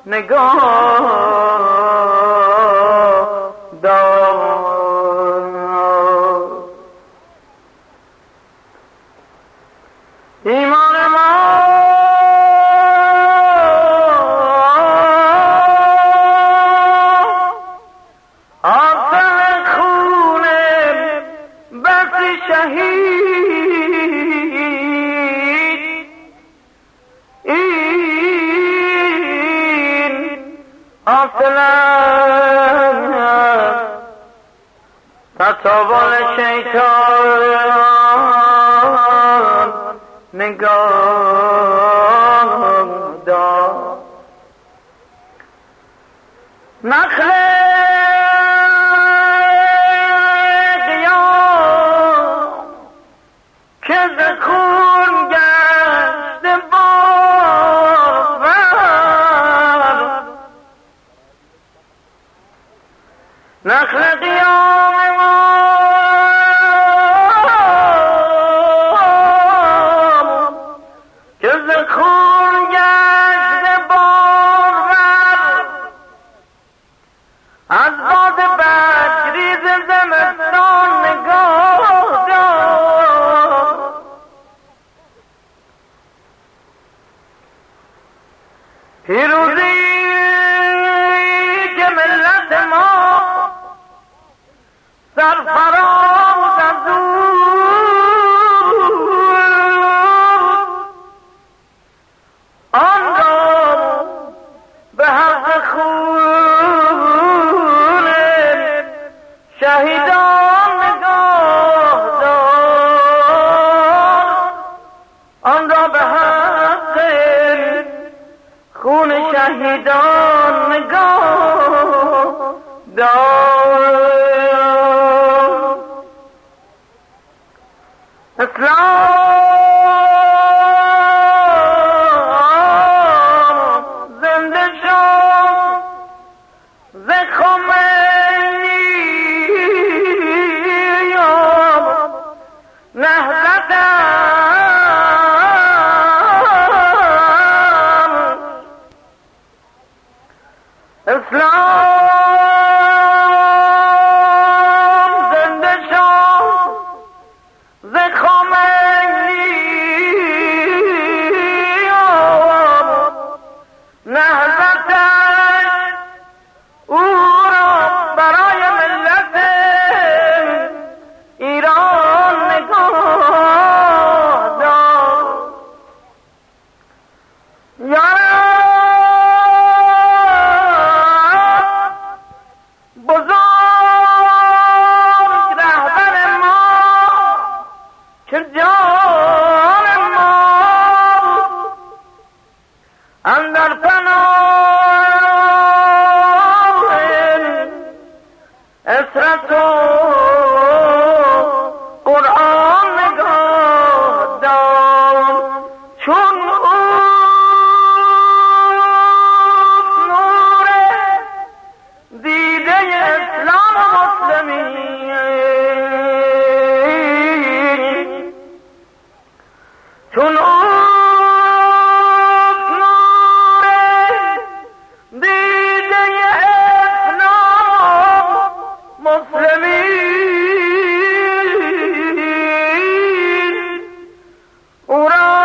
نگاه دار. ایمان ما آتن خون بس شهید این آتن تطاول شیطان نگاه دار. نخل قیام که ز خون گشته بارور، نخل قیام ما که ز خون گشته بارور، از باد برگریز زمستان نگاه دار. پیروزی که ملت ما سرفراز از او آن را به حق خون شهیدان نگاه دار. آن را به حق خون شهیدان نگاه دار. اسلام زنده شد ز خمینی، نهضتم اسلام زنده شد ز خمینی، نهضتش او را برای ملت ایران نگاه دار. یا بزرگ رهبر ما که جان ما اندر پناه عصمت و قرآن نگاه دار. چون او نور دیده اسلام و مسلمین، چون او نور دیده اسلام و مسلمین، او را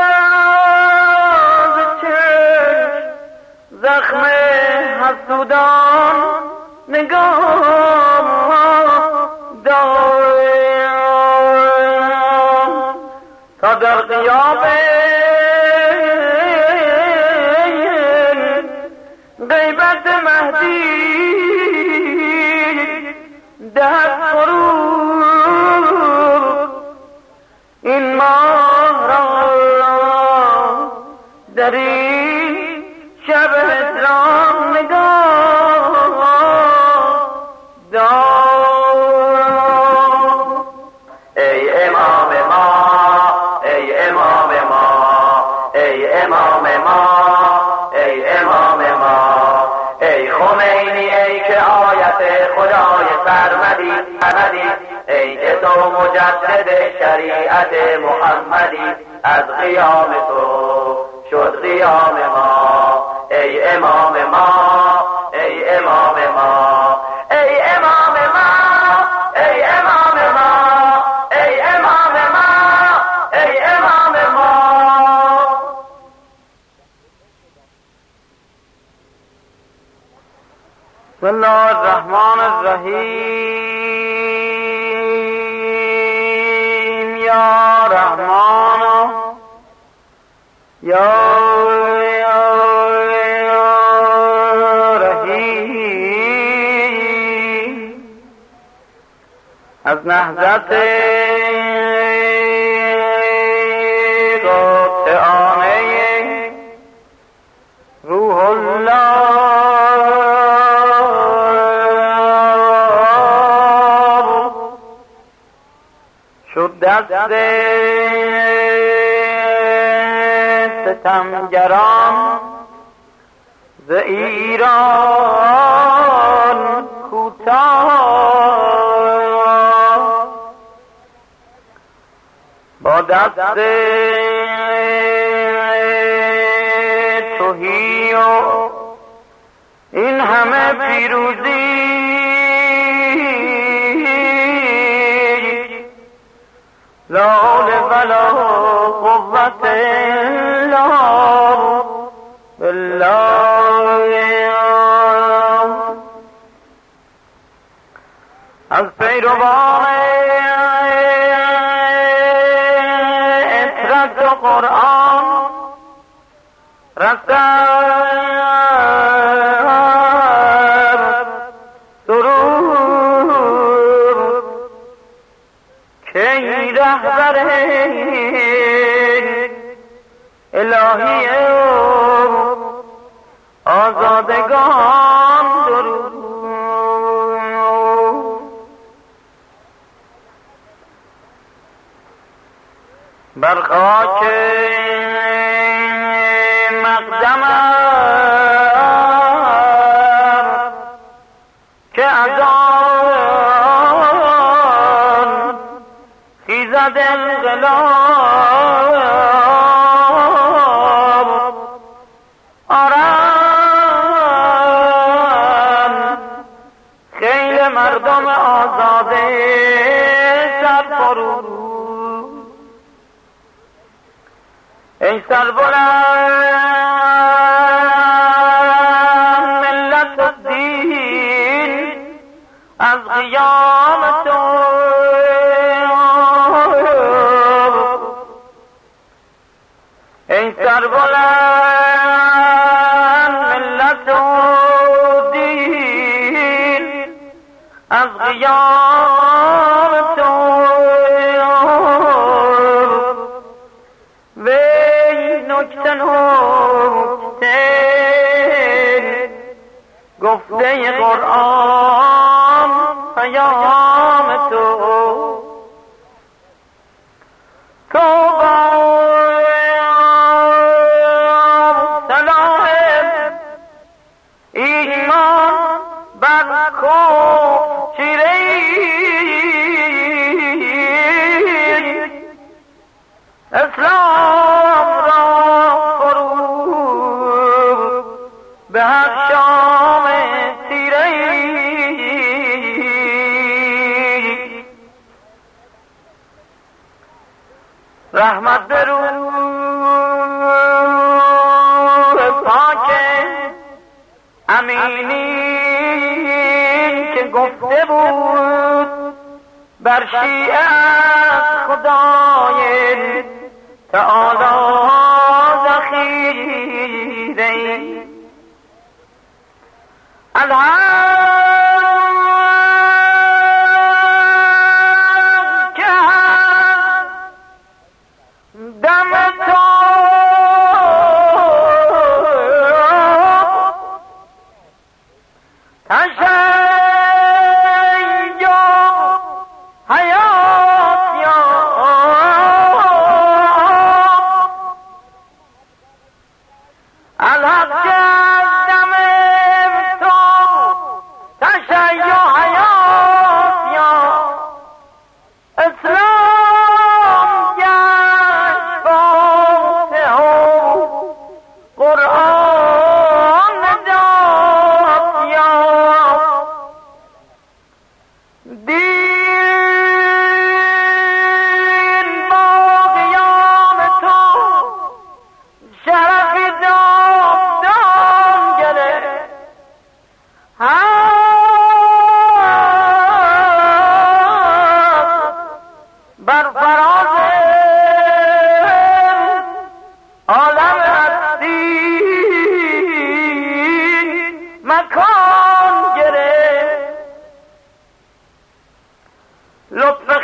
ز چشم زخم حسودان نگاه دار. تا در غیاب غیبت مهدی دهد فروغ این ماه را در این شب هجران نگاه دار. ای امام ما، ای امام ما، ای امام ما، ای امام ما، ای خمینی، ای که آیت خدای سرمدی که تو مجدد شریعت محمدی، از قیام تو شد قیام ما، ای امام ما، ای امام ما، ای امام ما، ای امام ما، ای امام ما، ای امام ما. بسم الله الرحمن الرحیم. یا رحمان یا رحیم. از نهضت قاطعانه روح الله شد دست ستمگران ز ایران کوتاه، با دست تهی و این همه پیروزی لا حول ولا قوت الا بالله. از پیروان اطرت و قرآن رفتن سرور که این رهبر الهی آزادگان درود. بر خاک مقدمم که از آن خیزد انقلاب آرم خیل مردم آزاده سرفرو. ای سربلند ملت الدین از قیام تو، ای سربلند ملت الدین از قیام تو. نکته گفته قرآن پیام تو، تو با صلاح ایمان بر کفر چیره اسلام به هر شام تیره رحمت به روح پاک امینی که گفته بود بر شیعه خدای تعالی ذخیره. که دم تو تشیع حیات یا الحق دم تو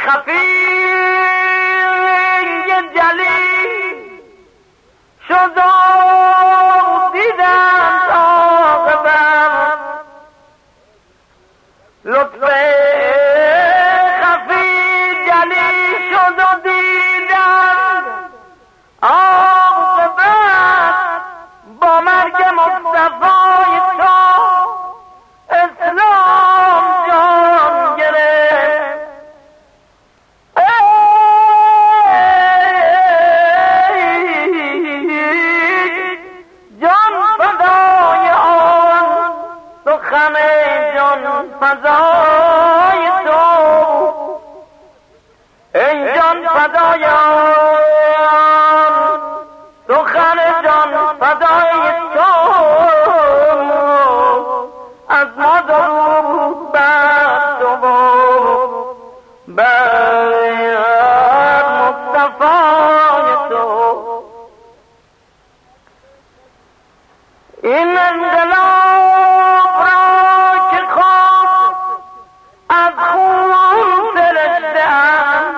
خفی جلی شد و دیدم عاقبت لطف خفی جلی شد و دیدم عاقبت با مرگ مصطفی تو اسلام جان گرفت جان فدای آن سخن جان فدای تو ای جان فدای آن سخن جان فدای تو از ما درود بر تو بر مصطفای تو این انقلاب را که خود از خون سرشته‌ام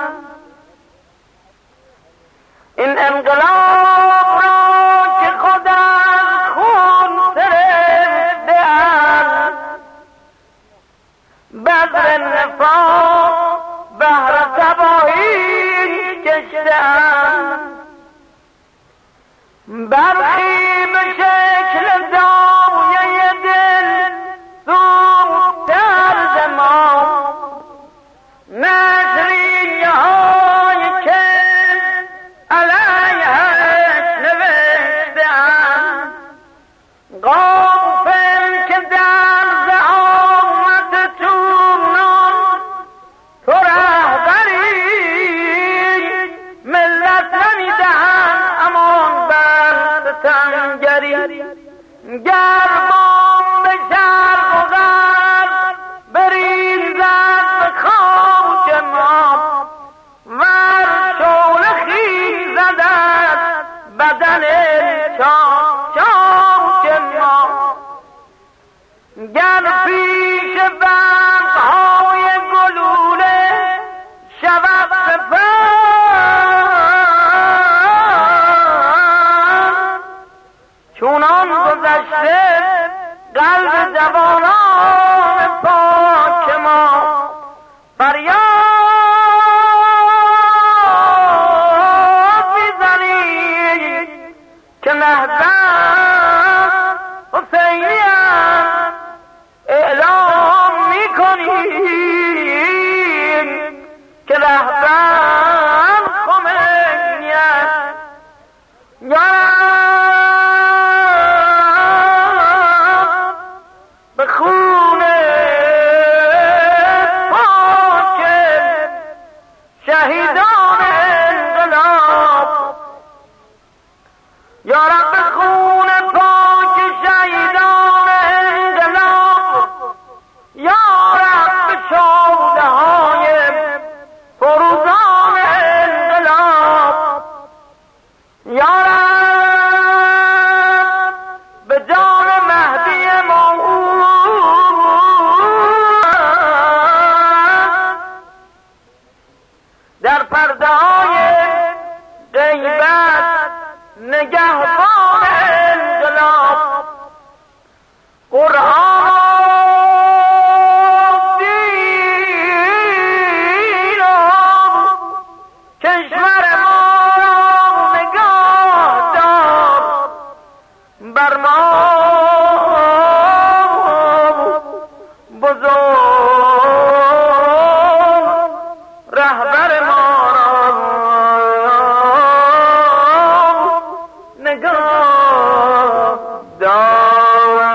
این انقلاب را که خود از خون سرشته‌ام بذر نفاق بهر تباهی کشته‌ام برخی به شکل دایه دل سوختر زمان نشریه های که علیهش نوشته‌ام غافل که در زعامت توران تو رهبری ملت نمیدهند امان بر ستمگری گر بام به شرق و غرب بریزد به خاک ما ور شعله خیزد بدن چاک ما گر پیش برقهای گلوله شود سپر چونان گذشته قلب جوانان پاک ما فریاد می‌زنیم که نهضت حسینی‌ام اعلام می‌کنیم که رهبر خمینی‌ام به خون پاک شهیدان انقلاب یا رب به خون پاک شهیدان انقلاب یا رب به شهده های فروزان انقلاب یا رب به جان مهدی در پرده های غیبت نگهبان انقلاب قرآن دین و کشور ما نگاه دار بر ما بزرگ رهبر ما نگاه دار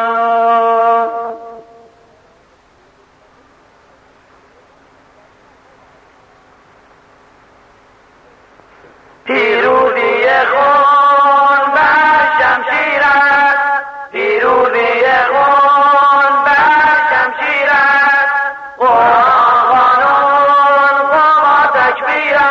پیروزی خون بر شمشیرت پیروزی خون بر شمشیرت قرآن قانون قوم تکبیرت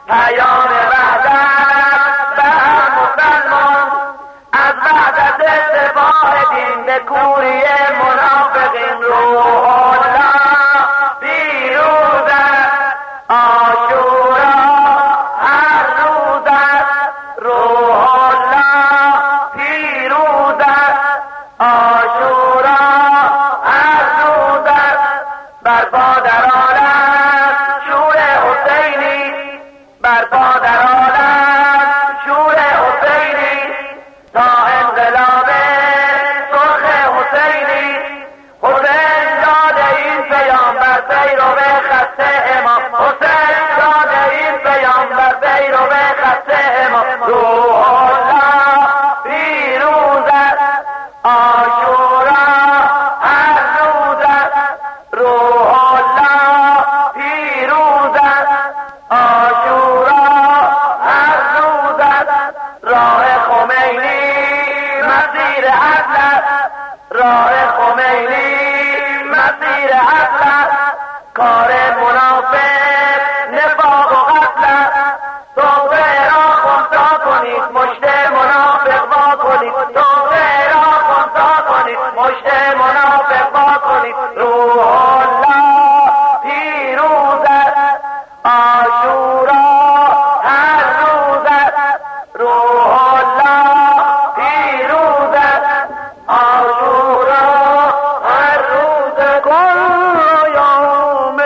پیام وحدت به هر مسلمان از وحدت اتباع دین به کوری منافقین. روح الله پیروز است عاشورا هر روز است. روح الله پیروز است عاشورا هر روز است. برپا در عالم شور حسینی، برپا در عالم شور حسینی تا انقلاب سرخ حسینی. حسین داده این پیام بر پیرو خط امام، حسین داده این پیام بر پیرو خط امام. روح الله پیروز است عاشورا هر روز است. روح الله پیروز است عاشورا هر روز است. راه خمینی مسیر عدل است، راه خمینی مسیر عدل است. کار منافق نفاق و قتل است. توبه را خونسا کنید مشت منافق وا کنید، توبه را خونسا کنید مشت منافق وا کنید. روح الله پیروز است عاشورا هر روز است. روح الله پیروز است عاشورا هر روز است. کل یوم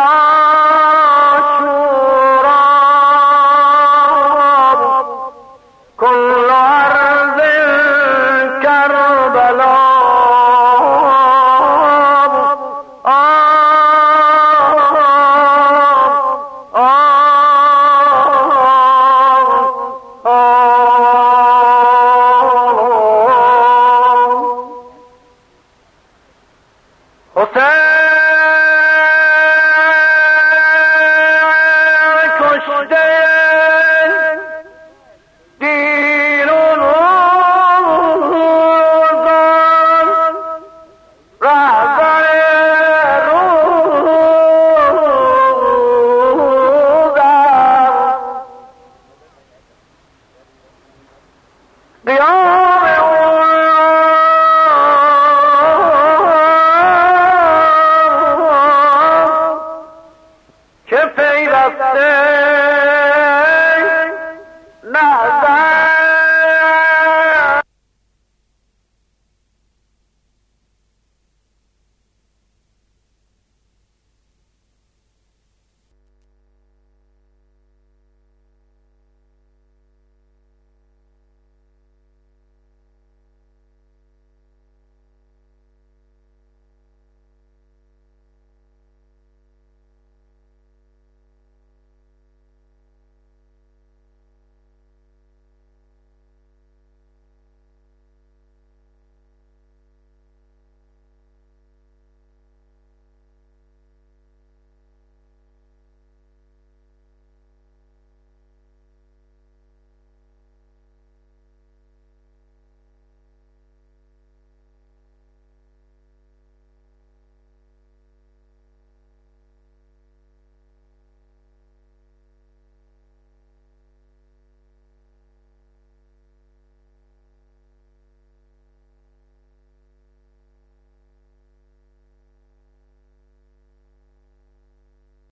عاشورا کل ارض کربلا که پیوسته